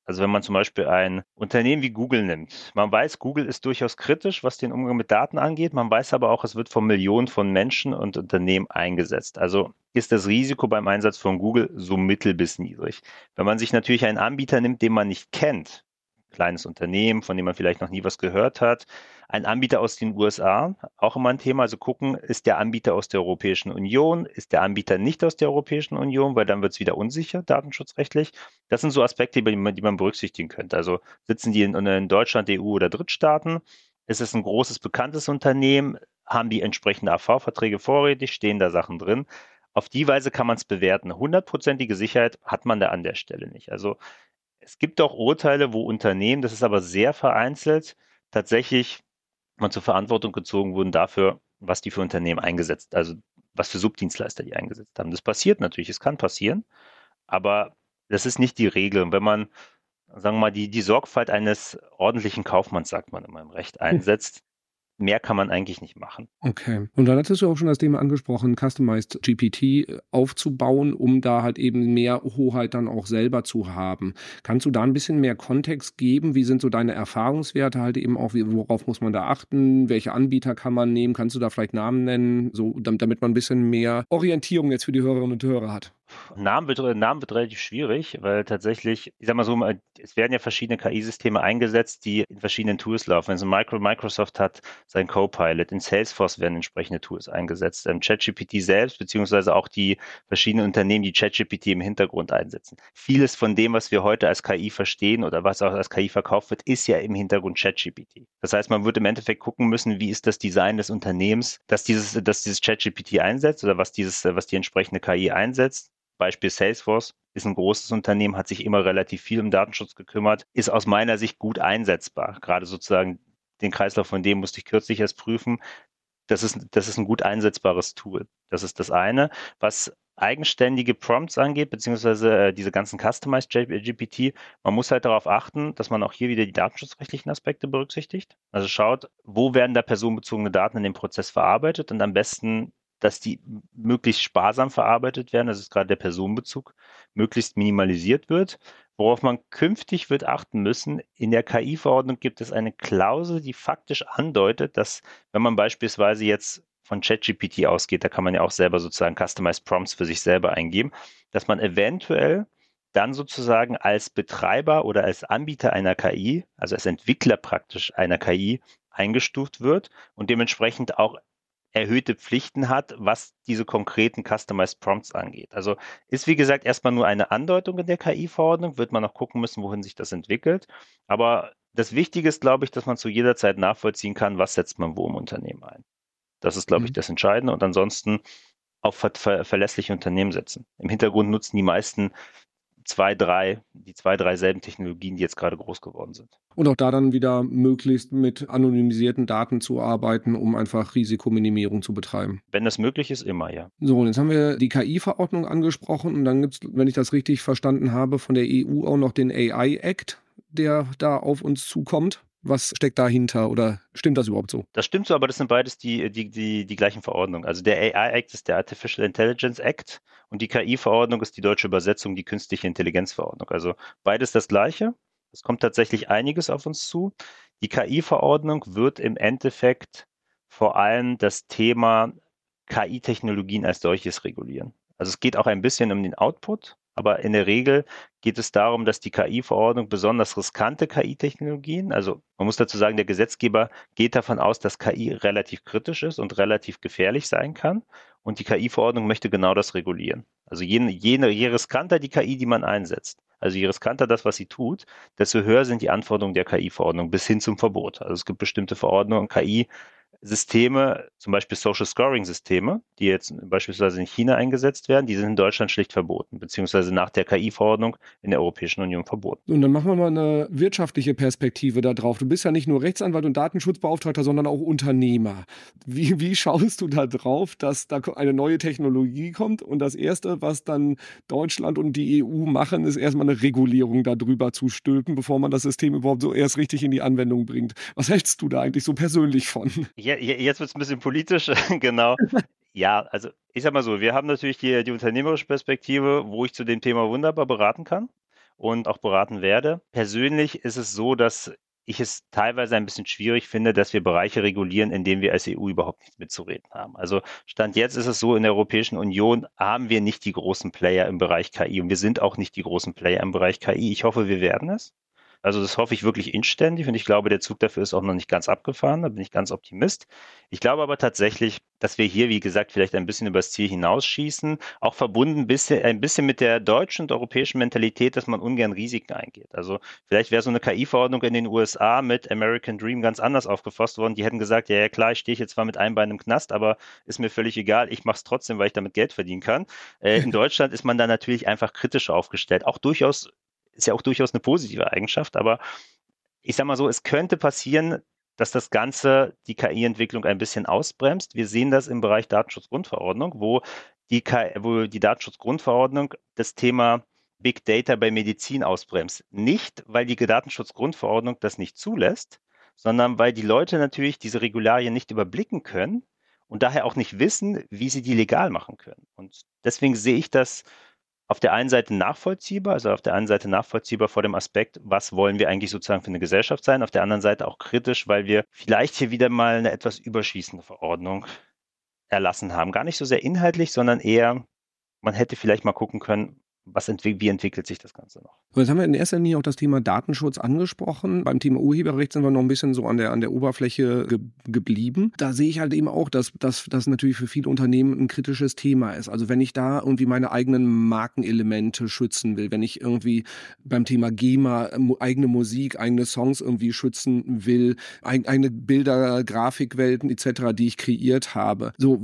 Also wenn man zum Beispiel ein Unternehmen wie Google nimmt. Man weiß, Google ist durchaus kritisch, was den Umgang mit Daten angeht. Man weiß aber auch, es wird von Millionen von Menschen und Unternehmen eingesetzt. Also ist das Risiko beim Einsatz von Google so mittel bis niedrig. Wenn man sich natürlich einen Anbieter nimmt, den man nicht kennt, kleines Unternehmen, von dem man vielleicht noch nie was gehört hat, ein Anbieter aus den U S A, auch immer ein Thema. Also gucken, ist der Anbieter aus der Europäischen Union, ist der Anbieter nicht aus der Europäischen Union, weil dann wird es wieder unsicher, datenschutzrechtlich. Das sind so Aspekte, die man, die man berücksichtigen könnte. Also sitzen die in, in Deutschland, E U oder Drittstaaten? Ist es ein großes, bekanntes Unternehmen? Haben die entsprechende A V-Verträge vorrätig? Stehen da Sachen drin? Auf die Weise kann man es bewerten. Hundertprozentige Sicherheit hat man da an der Stelle nicht. Also es gibt auch Urteile, wo Unternehmen, das ist aber sehr vereinzelt, tatsächlich man zur Verantwortung gezogen wurden dafür, was die für Unternehmen eingesetzt, also was für Subdienstleister die eingesetzt haben. Das passiert natürlich, es kann passieren, aber das ist nicht die Regel. Und wenn man, sagen wir mal, die, die Sorgfalt eines ordentlichen Kaufmanns, sagt man immer im Recht, einsetzt, mehr kann man eigentlich nicht machen. Okay. Und dann hattest du auch schon das Thema angesprochen, Customized G P T aufzubauen, um da halt eben mehr Hoheit dann auch selber zu haben. Kannst du da ein bisschen mehr Kontext geben? Wie sind so deine Erfahrungswerte halt eben auch? Worauf muss man da achten? Welche Anbieter kann man nehmen? Kannst du da vielleicht Namen nennen, so damit man ein bisschen mehr Orientierung jetzt für die Hörerinnen und Hörer hat? Namen wird, Namen wird relativ schwierig, weil tatsächlich, ich sag mal so, es werden ja verschiedene K I-Systeme eingesetzt, die in verschiedenen Tools laufen. Also Microsoft hat sein Copilot, in Salesforce werden entsprechende Tools eingesetzt, ähm, ChatGPT selbst, beziehungsweise auch die verschiedenen Unternehmen, die ChatGPT im Hintergrund einsetzen. Vieles von dem, was wir heute als K I verstehen oder was auch als K I verkauft wird, ist ja im Hintergrund ChatGPT. Das heißt, man wird im Endeffekt gucken müssen, wie ist das Design des Unternehmens, dass dieses, dass dieses ChatGPT einsetzt oder was dieses, was die entsprechende K I einsetzt. Beispiel Salesforce ist ein großes Unternehmen, hat sich immer relativ viel um Datenschutz gekümmert, ist aus meiner Sicht gut einsetzbar. Gerade sozusagen den Kreislauf von dem musste ich kürzlich erst prüfen. Das ist, das ist ein gut einsetzbares Tool. Das ist das eine. Was eigenständige Prompts angeht, beziehungsweise äh, diese ganzen Customized G P T, man muss halt darauf achten, dass man auch hier wieder die datenschutzrechtlichen Aspekte berücksichtigt. Also schaut, wo werden da personenbezogene Daten in dem Prozess verarbeitet und am besten dass die möglichst sparsam verarbeitet werden, das ist gerade der Personenbezug, möglichst minimalisiert wird. Worauf man künftig wird achten müssen, in der K I-Verordnung gibt es eine Klausel, die faktisch andeutet, dass wenn man beispielsweise jetzt von ChatGPT ausgeht, da kann man ja auch selber sozusagen Customized Prompts für sich selber eingeben, dass man eventuell dann sozusagen als Betreiber oder als Anbieter einer K I, also als Entwickler praktisch einer K I, eingestuft wird und dementsprechend auch erhöhte Pflichten hat, was diese konkreten Customized Prompts angeht. Also ist, wie gesagt, erstmal nur eine Andeutung in der K I-Verordnung, wird man noch gucken müssen, wohin sich das entwickelt. Aber das Wichtige ist, glaube ich, dass man zu jeder Zeit nachvollziehen kann, was setzt man wo im Unternehmen ein. Das ist, glaube ich, das Entscheidende. Und ansonsten auf ver ver verlässliche Unternehmen setzen. Im Hintergrund nutzen die meisten zwei, drei, die zwei, drei selben Technologien, die jetzt gerade groß geworden sind. Und auch da dann wieder möglichst mit anonymisierten Daten zu arbeiten, um einfach Risikominimierung zu betreiben. Wenn das möglich ist, immer, ja. So, und jetzt haben wir die K I-Verordnung angesprochen und dann gibt es, wenn ich das richtig verstanden habe, von der E U auch noch den A I-Act, der da auf uns zukommt. Was steckt dahinter oder stimmt das überhaupt so? Das stimmt so, aber das sind beides die, die, die, die gleichen Verordnungen. Also der A I-Act ist der Artificial Intelligence Act und die K I-Verordnung ist die deutsche Übersetzung, die Künstliche Intelligenz-Verordnung. Also beides das Gleiche. Es kommt tatsächlich einiges auf uns zu. Die K I-Verordnung wird im Endeffekt vor allem das Thema K I-Technologien als solches regulieren. Also es geht auch ein bisschen um den Output, aber in der Regel geht es darum, dass die K I-Verordnung besonders riskante K I-Technologien, also man muss dazu sagen, der Gesetzgeber geht davon aus, dass K I relativ kritisch ist und relativ gefährlich sein kann und die K I-Verordnung möchte genau das regulieren. Also je, je, je riskanter die K I, die man einsetzt, also je riskanter das, was sie tut, desto höher sind die Anforderungen der K I-Verordnung bis hin zum Verbot. Also es gibt bestimmte Verordnungen, K I Systeme, zum Beispiel Social Scoring Systeme, die jetzt beispielsweise in China eingesetzt werden, die sind in Deutschland schlicht verboten, beziehungsweise nach der K I-Verordnung in der Europäischen Union verboten. Und dann machen wir mal eine wirtschaftliche Perspektive da drauf. Du bist ja nicht nur Rechtsanwalt und Datenschutzbeauftragter, sondern auch Unternehmer. Wie, wie schaust du da drauf, dass da eine neue Technologie kommt und das Erste, was dann Deutschland und die E U machen, ist erstmal eine Regulierung darüber zu stülpen, bevor man das System überhaupt so erst richtig in die Anwendung bringt. Was hältst du da eigentlich so persönlich von? Ja, jetzt wird es ein bisschen politisch, genau. Ja, also ich sag mal so, wir haben natürlich die, die unternehmerische Perspektive, wo ich zu dem Thema wunderbar beraten kann. und auch beraten werde. Persönlich ist es so, dass ich es teilweise ein bisschen schwierig finde, dass wir Bereiche regulieren, in denen wir als E U überhaupt nichts mitzureden haben. Also Stand jetzt ist es so, in der Europäischen Union haben wir nicht die großen Player im Bereich K I und wir sind auch nicht die großen Player im Bereich K I. Ich hoffe, wir werden es. Also das hoffe ich wirklich inständig und ich glaube, der Zug dafür ist auch noch nicht ganz abgefahren, da bin ich ganz Optimist. Ich glaube aber tatsächlich, dass wir hier, wie gesagt, vielleicht ein bisschen übers Ziel hinausschießen, auch verbunden ein bisschen, ein bisschen mit der deutschen und europäischen Mentalität, dass man ungern Risiken eingeht. Also vielleicht wäre so eine K I-Verordnung in den U S A mit American Dream ganz anders aufgefasst worden. Die hätten gesagt, ja, ja klar, ich stehe jetzt zwar mit einem Bein im Knast, aber ist mir völlig egal, ich mache es trotzdem, weil ich damit Geld verdienen kann. Äh, in Deutschland ist man da natürlich einfach kritischer aufgestellt, auch durchaus ist ja auch durchaus eine positive Eigenschaft, aber ich sage mal so, es könnte passieren, dass das Ganze die K I-Entwicklung ein bisschen ausbremst. Wir sehen das im Bereich Datenschutzgrundverordnung, wo die, K I, wo die Datenschutzgrundverordnung das Thema Big Data bei Medizin ausbremst. Nicht, weil die Datenschutzgrundverordnung das nicht zulässt, sondern weil die Leute natürlich diese Regularien nicht überblicken können und daher auch nicht wissen, wie sie die legal machen können. Und deswegen sehe ich das auf der einen Seite nachvollziehbar, also auf der einen Seite nachvollziehbar vor dem Aspekt, was wollen wir eigentlich sozusagen für eine Gesellschaft sein, auf der anderen Seite auch kritisch, weil wir vielleicht hier wieder mal eine etwas überschießende Verordnung erlassen haben. Gar nicht so sehr inhaltlich, sondern eher, man hätte vielleicht mal gucken können, was entwick- wie entwickelt sich das Ganze noch. So, jetzt haben wir in erster Linie auch das Thema Datenschutz angesprochen. Beim Thema Urheberrecht sind wir noch ein bisschen so an der, an der Oberfläche ge- geblieben. Da sehe ich halt eben auch, dass das natürlich für viele Unternehmen ein kritisches Thema ist. Also wenn ich da irgendwie meine eigenen Markenelemente schützen will, wenn ich irgendwie beim Thema GEMA eigene Musik, eigene Songs irgendwie schützen will, eigene Bilder, Grafikwelten et cetera, die ich kreiert habe. So,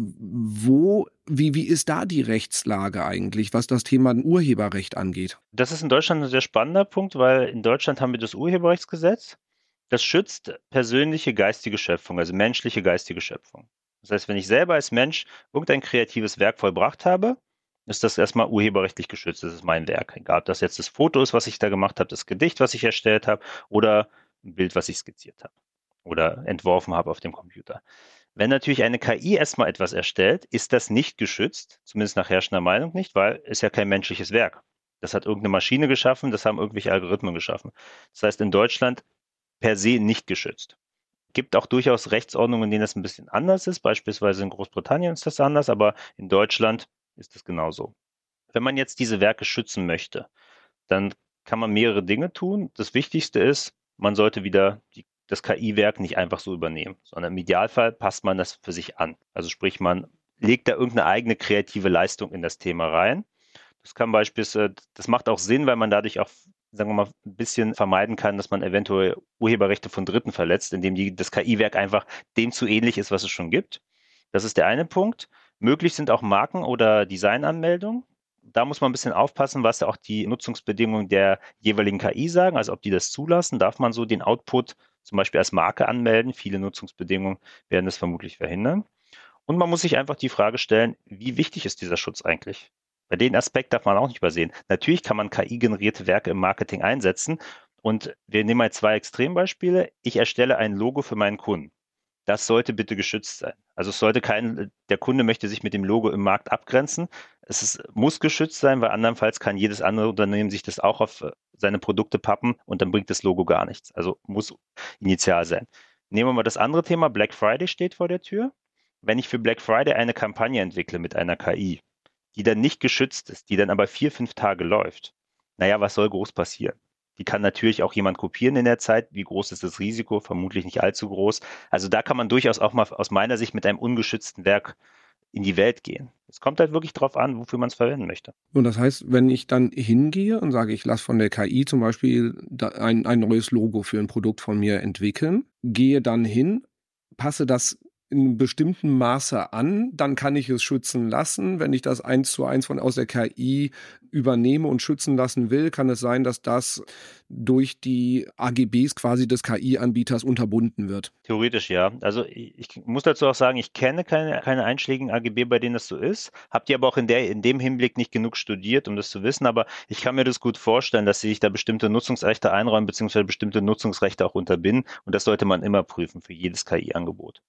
wo Wie, wie ist da die Rechtslage eigentlich, was das Thema Urheberrecht angeht? Das ist in Deutschland ein sehr spannender Punkt, weil in Deutschland haben wir das Urheberrechtsgesetz. Das schützt persönliche geistige Schöpfung, also menschliche geistige Schöpfung. Das heißt, wenn ich selber als Mensch irgendein kreatives Werk vollbracht habe, ist das erstmal urheberrechtlich geschützt. Das ist mein Werk. Egal, ob das jetzt das Foto ist, was ich da gemacht habe, das Gedicht, was ich erstellt habe, oder ein Bild, was ich skizziert habe oder entworfen habe auf dem Computer. Wenn natürlich eine K I erstmal etwas erstellt, ist das nicht geschützt, zumindest nach herrschender Meinung nicht, weil es ja kein menschliches Werk. Das hat irgendeine Maschine geschaffen, das haben irgendwelche Algorithmen geschaffen. Das heißt, in Deutschland per se nicht geschützt. Gibt auch durchaus Rechtsordnungen, in denen das ein bisschen anders ist. Beispielsweise in Großbritannien ist das anders, aber in Deutschland ist es genauso. Wenn man jetzt diese Werke schützen möchte, dann kann man mehrere Dinge tun. Das Wichtigste ist, man sollte wieder die das K I-Werk nicht einfach so übernehmen, sondern im Idealfall passt man das für sich an. Also sprich, man legt da irgendeine eigene kreative Leistung in das Thema rein. Das kann beispielsweise, das macht auch Sinn, weil man dadurch auch, sagen wir mal, ein bisschen vermeiden kann, dass man eventuell Urheberrechte von Dritten verletzt, indem die, das K I-Werk einfach dem zu ähnlich ist, was es schon gibt. Das ist der eine Punkt. Möglich sind auch Marken- oder Designanmeldungen. Da muss man ein bisschen aufpassen, was auch die Nutzungsbedingungen der jeweiligen K I sagen. Also ob die das zulassen, darf man so den Output zum Beispiel als Marke anmelden. Viele Nutzungsbedingungen werden das vermutlich verhindern. Und man muss sich einfach die Frage stellen, wie wichtig ist dieser Schutz eigentlich? Bei den Aspekt darf man auch nicht übersehen. Natürlich kann man K I-generierte Werke im Marketing einsetzen. Und wir nehmen mal zwei Extrembeispiele. Ich erstelle ein Logo für meinen Kunden. Das sollte bitte geschützt sein. Also es sollte kein, der Kunde möchte sich mit dem Logo im Markt abgrenzen. Es ist, muss geschützt sein, weil andernfalls kann jedes andere Unternehmen sich das auch auf seine Produkte pappen und dann bringt das Logo gar nichts. Also muss initial sein. Nehmen wir mal das andere Thema. Black Friday steht vor der Tür. Wenn ich für Black Friday eine Kampagne entwickle mit einer K I, die dann nicht geschützt ist, die dann aber vier, fünf Tage läuft, naja, was soll groß passieren? Die kann natürlich auch jemand kopieren in der Zeit. Wie groß ist das Risiko? Vermutlich nicht allzu groß. Also da kann man durchaus auch mal aus meiner Sicht mit einem ungeschützten Werk in die Welt gehen. Es kommt halt wirklich drauf an, wofür man es verwenden möchte. Und das heißt, wenn ich dann hingehe und sage, ich lasse von der K I zum Beispiel ein, ein neues Logo für ein Produkt von mir entwickeln, gehe dann hin, passe das in einem bestimmten Maße an, dann kann ich es schützen lassen. Wenn ich das eins zu eins von aus der K I übernehme und schützen lassen will, kann es sein, dass das durch die A G Bs quasi des K I-Anbieters unterbunden wird. Theoretisch ja. Also ich, ich muss dazu auch sagen, ich kenne keine, keine einschlägigen A G B, bei denen das so ist. Habt ihr aber auch in, der, in dem Hinblick nicht genug studiert, um das zu wissen. Aber ich kann mir das gut vorstellen, dass sie sich da bestimmte Nutzungsrechte einräumen, beziehungsweise bestimmte Nutzungsrechte auch unterbinden. Und das sollte man immer prüfen für jedes K I-Angebot. Also im Zweifel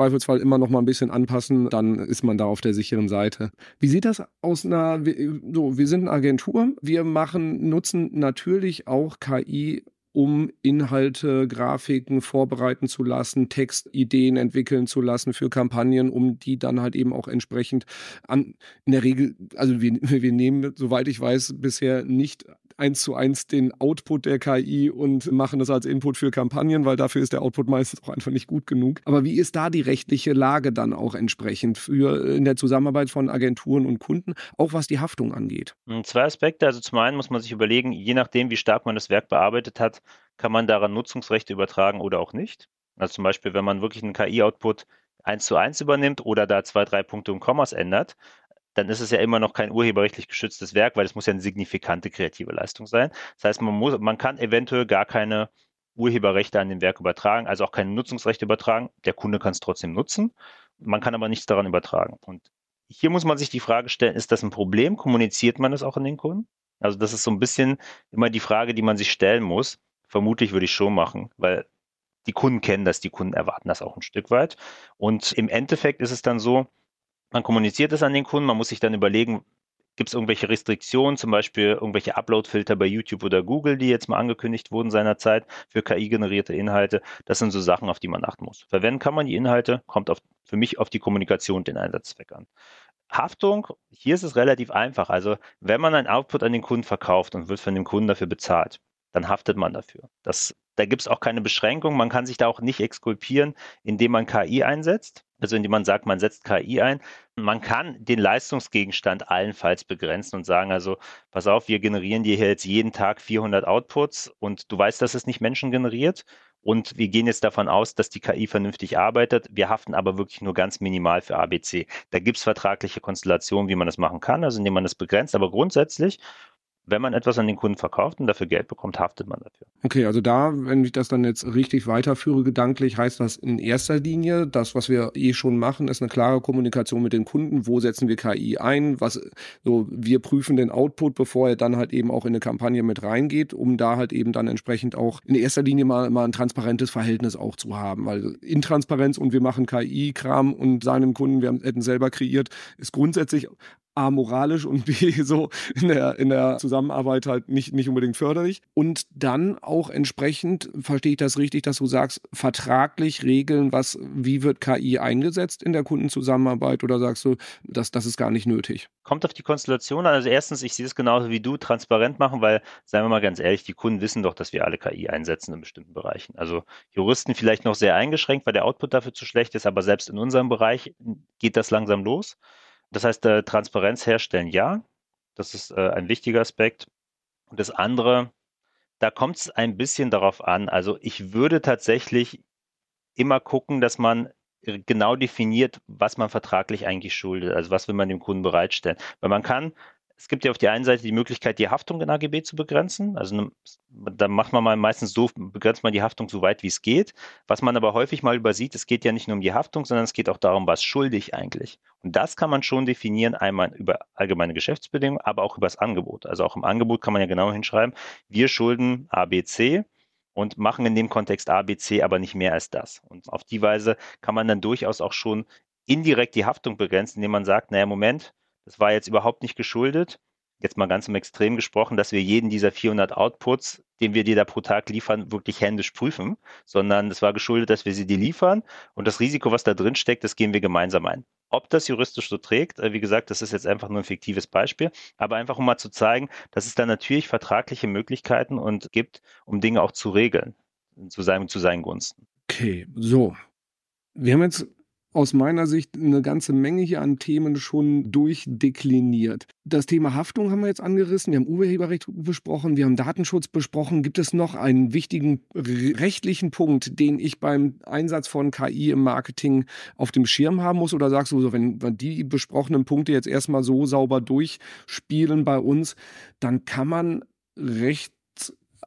Zweifelsfall immer noch mal ein bisschen anpassen, dann ist man da auf der sicheren Seite. Wie sieht das aus einer, so, wir sind eine Agentur, wir machen, nutzen natürlich auch K I, um Inhalte, Grafiken vorbereiten zu lassen, Textideen entwickeln zu lassen für Kampagnen, um die dann halt eben auch entsprechend an, in der Regel, also wir, wir nehmen, soweit ich weiß, bisher nicht eins zu eins den Output der K I und machen das als Input für Kampagnen, weil dafür ist der Output meistens auch einfach nicht gut genug. Aber wie ist da die rechtliche Lage dann auch entsprechend für in der Zusammenarbeit von Agenturen und Kunden, auch was die Haftung angeht? Zwei Aspekte. Also zum einen muss man sich überlegen, je nachdem, wie stark man das Werk bearbeitet hat, kann man daran Nutzungsrechte übertragen oder auch nicht. Also zum Beispiel, wenn man wirklich einen K I-Output eins zu eins übernimmt oder da zwei, drei Punkte und Kommas ändert, dann ist es ja immer noch kein urheberrechtlich geschütztes Werk, weil es muss ja eine signifikante kreative Leistung sein. Das heißt, man muss, man kann eventuell gar keine Urheberrechte an dem Werk übertragen, also auch keine Nutzungsrechte übertragen. Der Kunde kann es trotzdem nutzen. Man kann aber nichts daran übertragen. Und hier muss man sich die Frage stellen, ist das ein Problem? Kommuniziert man das auch an den Kunden? Also das ist so ein bisschen immer die Frage, die man sich stellen muss. Vermutlich würde ich schon machen, weil die Kunden kennen das, die Kunden erwarten das auch ein Stück weit. Und im Endeffekt ist es dann so, man kommuniziert es an den Kunden, man muss sich dann überlegen, gibt es irgendwelche Restriktionen, zum Beispiel irgendwelche Upload-Filter bei YouTube oder Google, die jetzt mal angekündigt wurden seinerzeit für K I-generierte Inhalte. Das sind so Sachen, auf die man achten muss. Verwenden kann man die Inhalte, kommt auf, für mich auf die Kommunikation und den Einsatzzweck an. Haftung, hier ist es relativ einfach. Also wenn man ein Output an den Kunden verkauft und wird von dem Kunden dafür bezahlt, dann haftet man dafür. Das, da gibt es auch keine Beschränkung. Man kann sich da auch nicht exkulpieren, indem man K I einsetzt. Also indem man sagt, man setzt K I ein. Man kann den Leistungsgegenstand allenfalls begrenzen und sagen, also pass auf, wir generieren dir hier jetzt jeden Tag vierhundert Outputs und du weißt, dass es nicht Menschen generiert. Und wir gehen jetzt davon aus, dass die K I vernünftig arbeitet. Wir haften aber wirklich nur ganz minimal für A B C. Da gibt es vertragliche Konstellationen, wie man das machen kann, also indem man das begrenzt. Aber grundsätzlich, wenn man etwas an den Kunden verkauft und dafür Geld bekommt, haftet man dafür. Okay, also da, wenn ich das dann jetzt richtig weiterführe gedanklich, heißt das in erster Linie, das, was wir eh schon machen, ist eine klare Kommunikation mit den Kunden. Wo setzen wir K I ein? Was, so, wir prüfen den Output, bevor er dann halt eben auch in eine Kampagne mit reingeht, um da halt eben dann entsprechend auch in erster Linie mal, mal ein transparentes Verhältnis auch zu haben. Weil Intransparenz und wir machen K I-Kram und sagen dem Kunden, wir hätten selber kreiert, ist grundsätzlich A, moralisch und B, so in der, in der Zusammenarbeit halt nicht, nicht unbedingt förderlich. Und dann auch entsprechend, verstehe ich das richtig, dass du sagst, vertraglich regeln, was, wie wird K I eingesetzt in der Kundenzusammenarbeit, oder sagst du, das, das ist gar nicht nötig? Kommt auf die Konstellation an. Also erstens, ich sehe es genauso wie du, transparent machen, weil, seien wir mal ganz ehrlich, die Kunden wissen doch, dass wir alle K I einsetzen in bestimmten Bereichen. Also Juristen vielleicht noch sehr eingeschränkt, weil der Output dafür zu schlecht ist, aber selbst in unserem Bereich geht das langsam los. Das heißt, äh, Transparenz herstellen, ja, das ist äh, ein wichtiger Aspekt. Und das andere, da kommt es ein bisschen darauf an. Also ich würde tatsächlich immer gucken, dass man genau definiert, was man vertraglich eigentlich schuldet. Also was will man dem Kunden bereitstellen. Weil man kann, es gibt ja auf der einen Seite die Möglichkeit, die Haftung in A G B zu begrenzen. Also ne, da macht man mal meistens so, begrenzt man die Haftung so weit, wie es geht. Was man aber häufig mal übersieht, es geht ja nicht nur um die Haftung, sondern es geht auch darum, was schulde ich eigentlich. Und das kann man schon definieren, einmal über allgemeine Geschäftsbedingungen, aber auch über das Angebot. Also auch im Angebot kann man ja genau hinschreiben, wir schulden A B C und machen in dem Kontext A B C, aber nicht mehr als das. Und auf die Weise kann man dann durchaus auch schon indirekt die Haftung begrenzen, indem man sagt, naja, Moment, das war jetzt überhaupt nicht geschuldet, jetzt mal ganz im Extrem gesprochen, dass wir jeden dieser vierhundert Outputs, den wir dir da pro Tag liefern, wirklich händisch prüfen, sondern es war geschuldet, dass wir sie dir liefern und das Risiko, was da drin steckt, das gehen wir gemeinsam ein. Ob das juristisch so trägt, wie gesagt, das ist jetzt einfach nur ein fiktives Beispiel, aber einfach um mal zu zeigen, dass es da natürlich vertragliche Möglichkeiten und gibt, um Dinge auch zu regeln, zu seinen, zu seinen Gunsten. Okay, so. Wir haben jetzt aus meiner Sicht eine ganze Menge hier an Themen schon durchdekliniert. Das Thema Haftung haben wir jetzt angerissen, wir haben Urheberrecht besprochen, wir haben Datenschutz besprochen. Gibt es noch einen wichtigen rechtlichen Punkt, den ich beim Einsatz von K I im Marketing auf dem Schirm haben muss? Oder sagst du, so, wenn wir die besprochenen Punkte jetzt erstmal so sauber durchspielen bei uns, dann kann man recht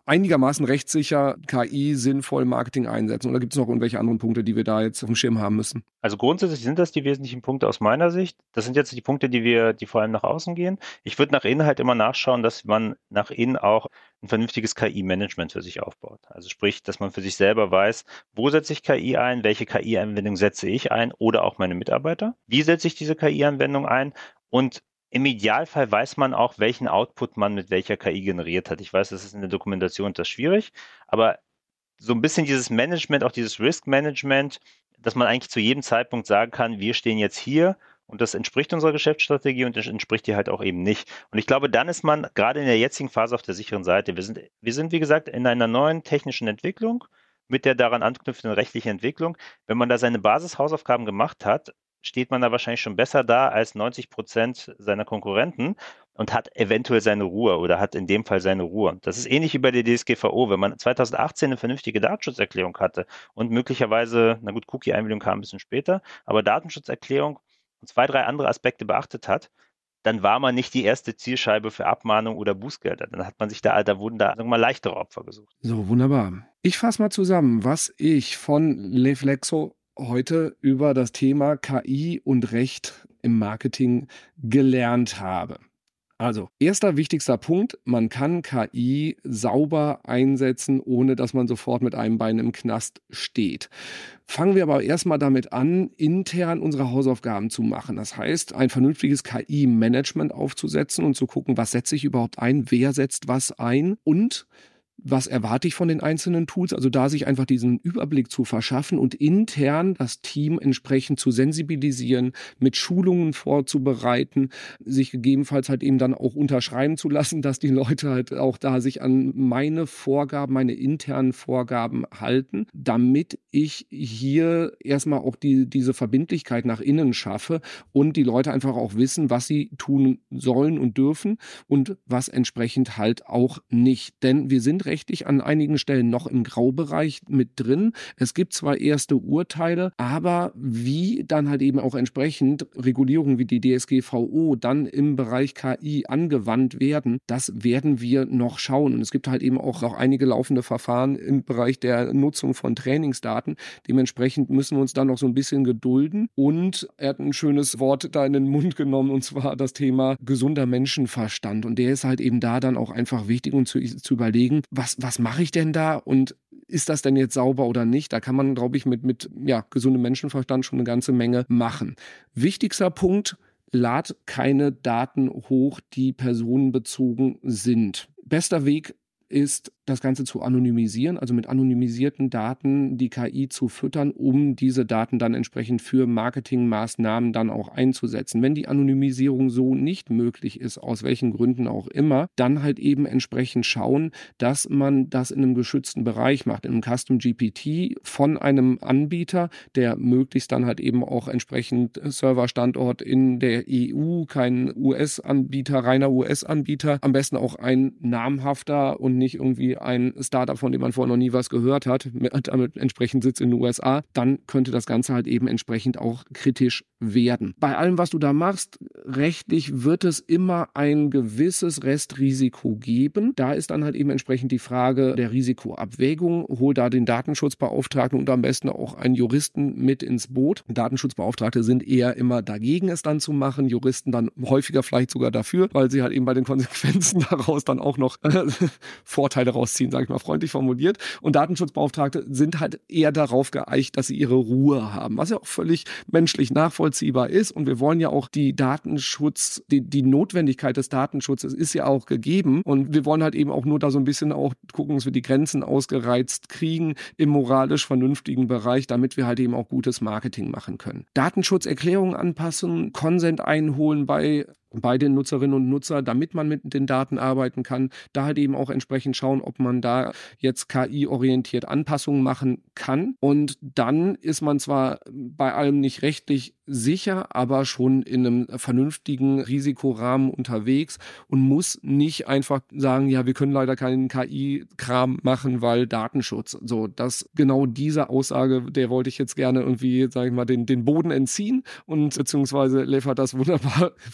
einigermaßen rechtssicher K I sinnvoll im Marketing einsetzen? Oder gibt es noch irgendwelche anderen Punkte, die wir da jetzt auf dem Schirm haben müssen? Also grundsätzlich sind das die wesentlichen Punkte aus meiner Sicht. Das sind jetzt die Punkte, die wir, die vor allem nach außen gehen. Ich würde nach innen halt immer nachschauen, dass man nach innen auch ein vernünftiges K I-Management für sich aufbaut. Also sprich, dass man für sich selber weiß, wo setze ich K I ein, welche K I-Anwendung setze ich ein oder auch meine Mitarbeiter. Wie setze ich diese K I-Anwendung ein? Und im Idealfall weiß man auch, welchen Output man mit welcher K I generiert hat. Ich weiß, das ist in der Dokumentation etwas schwierig, aber so ein bisschen dieses Management, auch dieses Risk-Management, dass man eigentlich zu jedem Zeitpunkt sagen kann, wir stehen jetzt hier und das entspricht unserer Geschäftsstrategie und das entspricht die halt auch eben nicht. Und ich glaube, dann ist man gerade in der jetzigen Phase auf der sicheren Seite. Wir sind, wir sind, wie gesagt, in einer neuen technischen Entwicklung mit der daran anknüpfenden rechtlichen Entwicklung. Wenn man da seine Basishausaufgaben gemacht hat, steht man da wahrscheinlich schon besser da als neunzig Prozent seiner Konkurrenten und hat eventuell seine Ruhe oder hat in dem Fall seine Ruhe. Das ist ähnlich wie bei der D S G V O. Wenn man zweitausendachtzehn eine vernünftige Datenschutzerklärung hatte und möglicherweise, na gut, Cookie-Einwilligung kam ein bisschen später, aber Datenschutzerklärung und zwei, drei andere Aspekte beachtet hat, dann war man nicht die erste Zielscheibe für Abmahnung oder Bußgelder. Dann hat man sich da, da wurden da sagen wir mal leichtere Opfer gesucht. So, wunderbar. Ich fasse mal zusammen, was ich von Leflexo heute über das Thema K I und Recht im Marketing gelernt habe. Also, erster wichtigster Punkt, man kann K I sauber einsetzen, ohne dass man sofort mit einem Bein im Knast steht. Fangen wir aber erstmal damit an, intern unsere Hausaufgaben zu machen. Das heißt, ein vernünftiges K I-Management aufzusetzen und zu gucken, was setze ich überhaupt ein, wer setzt was ein und was erwarte ich von den einzelnen Tools? Also da sich einfach diesen Überblick zu verschaffen und intern das Team entsprechend zu sensibilisieren, mit Schulungen vorzubereiten, sich gegebenenfalls halt eben dann auch unterschreiben zu lassen, dass die Leute halt auch da sich an meine Vorgaben, meine internen Vorgaben halten, damit ich hier erstmal auch die, diese Verbindlichkeit nach innen schaffe und die Leute einfach auch wissen, was sie tun sollen und dürfen und was entsprechend halt auch nicht. Denn wir sind rechtlich an einigen Stellen noch im Graubereich mit drin. Es gibt zwar erste Urteile, aber wie dann halt eben auch entsprechend Regulierungen wie die D S G V O dann im Bereich K I angewandt werden, das werden wir noch schauen. Und es gibt halt eben auch noch einige laufende Verfahren im Bereich der Nutzung von Trainingsdaten. Dementsprechend müssen wir uns da noch so ein bisschen gedulden. Und er hat ein schönes Wort da in den Mund genommen, und zwar das Thema gesunder Menschenverstand. Und der ist halt eben da dann auch einfach wichtig, um zu, zu überlegen, was, was mache ich denn da und ist das denn jetzt sauber oder nicht? Da kann man, glaube ich, mit, mit ja, gesundem Menschenverstand schon eine ganze Menge machen. Wichtigster Punkt, lad keine Daten hoch, die personenbezogen sind. Bester Weg ist, das Ganze zu anonymisieren, also mit anonymisierten Daten die K I zu füttern, um diese Daten dann entsprechend für Marketingmaßnahmen dann auch einzusetzen. Wenn die Anonymisierung so nicht möglich ist, aus welchen Gründen auch immer, dann halt eben entsprechend schauen, dass man das in einem geschützten Bereich macht, in einem Custom G P T von einem Anbieter, der möglichst dann halt eben auch entsprechend Serverstandort in der E U, kein U S-Anbieter, reiner U S-Anbieter, am besten auch ein namhafter und nicht irgendwie ein Startup, von dem man vorher noch nie was gehört hat, mit, mit entsprechend Sitz in den U S A, dann könnte das Ganze halt eben entsprechend auch kritisch werden. Bei allem, was du da machst, rechtlich wird es immer ein gewisses Restrisiko geben. Da ist dann halt eben entsprechend die Frage der Risikoabwägung. Hol da den Datenschutzbeauftragten und am besten auch einen Juristen mit ins Boot. Datenschutzbeauftragte sind eher immer dagegen, es dann zu machen. Juristen dann häufiger vielleicht sogar dafür, weil sie halt eben bei den Konsequenzen daraus dann auch noch äh, Vorteile rausziehen, sage ich mal freundlich formuliert. Und Datenschutzbeauftragte sind halt eher darauf geeicht, dass sie ihre Ruhe haben, was ja auch völlig menschlich nachvollziehbar ist. Und wir wollen ja auch die Datenschutz, die, die Notwendigkeit des Datenschutzes ist ja auch gegeben. Und wir wollen halt eben auch nur da so ein bisschen auch gucken, dass wir die Grenzen ausgereizt kriegen im moralisch vernünftigen Bereich, damit wir halt eben auch gutes Marketing machen können. Datenschutzerklärungen anpassen, Consent einholen bei bei den Nutzerinnen und Nutzern, damit man mit den Daten arbeiten kann, da halt eben auch entsprechend schauen, ob man da jetzt K I-orientiert Anpassungen machen kann. Und dann ist man zwar bei allem nicht rechtlich sicher, aber schon in einem vernünftigen Risikorahmen unterwegs und muss nicht einfach sagen, ja, wir können leider keinen K I-Kram machen, weil Datenschutz. So, das genau diese Aussage, der wollte ich jetzt gerne irgendwie, sage ich mal, den, den Boden entziehen und beziehungsweise Lev hat das wunderbar für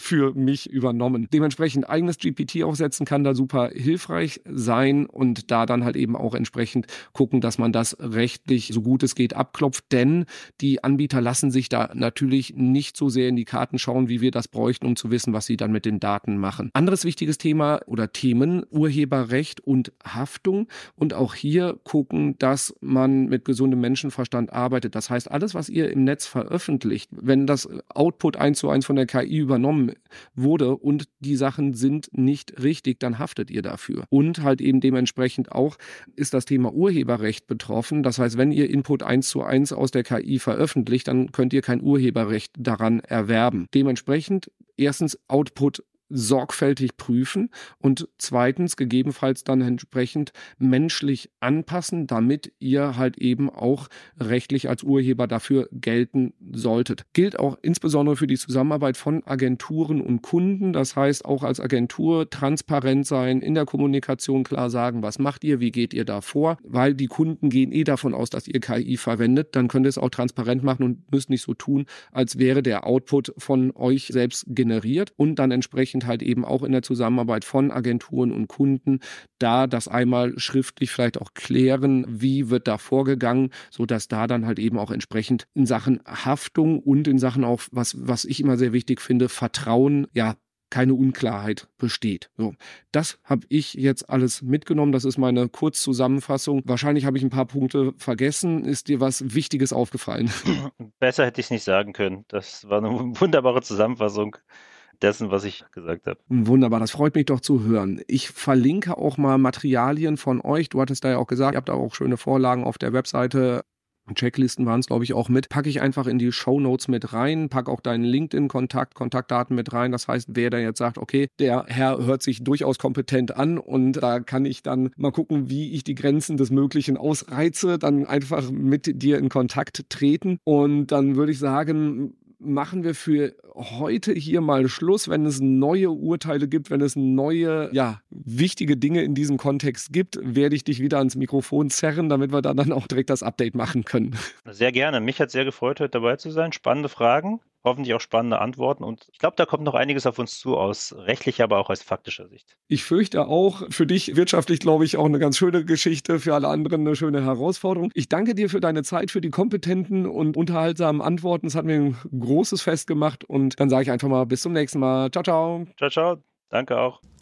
mich übernommen. Dementsprechend eigenes G P T aufsetzen kann da super hilfreich sein und da dann halt eben auch entsprechend gucken, dass man das rechtlich so gut es geht abklopft, denn die Anbieter lassen sich da natürlich nicht so sehr in die Karten schauen, wie wir das bräuchten, um zu wissen, was sie dann mit den Daten machen. Anderes wichtiges Thema oder Themen, Urheberrecht und Haftung und auch hier gucken, dass man mit gesundem Menschenverstand arbeitet. Das heißt, alles, was ihr im Netz veröffentlicht, wenn das Output eins zu eins von der K I übernommen wurde und die Sachen sind nicht richtig, dann haftet ihr dafür. Und halt eben dementsprechend auch ist das Thema Urheberrecht betroffen. Das heißt, wenn ihr Input eins zu eins aus der K I veröffentlicht, dann könnt ihr kein Urheberrecht daran erwerben. Dementsprechend erstens Output sorgfältig prüfen und zweitens gegebenenfalls dann entsprechend menschlich anpassen, damit ihr halt eben auch rechtlich als Urheber dafür gelten solltet. Gilt auch insbesondere für die Zusammenarbeit von Agenturen und Kunden. Das heißt, auch als Agentur transparent sein, in der Kommunikation klar sagen, was macht ihr, wie geht ihr da vor, weil die Kunden gehen eh davon aus, dass ihr K I verwendet. Dann könnt ihr es auch transparent machen und müsst nicht so tun, als wäre der Output von euch selbst generiert und dann entsprechend halt eben auch in der Zusammenarbeit von Agenturen und Kunden da das einmal schriftlich vielleicht auch klären, wie wird da vorgegangen, sodass da dann halt eben auch entsprechend in Sachen Haftung und in Sachen auch, was, was ich immer sehr wichtig finde, Vertrauen, ja, keine Unklarheit besteht. So, das habe ich jetzt alles mitgenommen. Das ist meine Kurzzusammenfassung. Wahrscheinlich habe ich ein paar Punkte vergessen. Ist dir was Wichtiges aufgefallen? Besser hätte ich es nicht sagen können. Das war eine wunderbare Zusammenfassung dessen, was ich gesagt habe. Wunderbar, das freut mich doch zu hören. Ich verlinke auch mal Materialien von euch. Du hattest da ja auch gesagt, ihr habt da auch schöne Vorlagen auf der Webseite. Checklisten waren es, glaube ich, auch mit. Packe ich einfach in die Shownotes mit rein, packe auch deinen LinkedIn-Kontakt, Kontaktdaten mit rein. Das heißt, wer da jetzt sagt, okay, der Herr hört sich durchaus kompetent an und da kann ich dann mal gucken, wie ich die Grenzen des Möglichen ausreize, dann einfach mit dir in Kontakt treten. Und dann würde ich sagen, machen wir für heute hier mal Schluss. Wenn es neue Urteile gibt, wenn es neue, ja, wichtige Dinge in diesem Kontext gibt, werde ich dich wieder ans Mikrofon zerren, damit wir dann auch direkt das Update machen können. Sehr gerne. Mich hat sehr gefreut, heute dabei zu sein. Spannende Fragen, hoffentlich auch spannende Antworten. Und ich glaube, da kommt noch einiges auf uns zu, aus rechtlicher, aber auch aus faktischer Sicht. Ich fürchte auch, für dich wirtschaftlich, glaube ich, auch eine ganz schöne Geschichte, für alle anderen eine schöne Herausforderung. Ich danke dir für deine Zeit, für die kompetenten und unterhaltsamen Antworten. Es hat mir ein großes Fest gemacht und dann sage ich einfach mal bis zum nächsten Mal. Ciao, ciao. Ciao, ciao. Danke auch.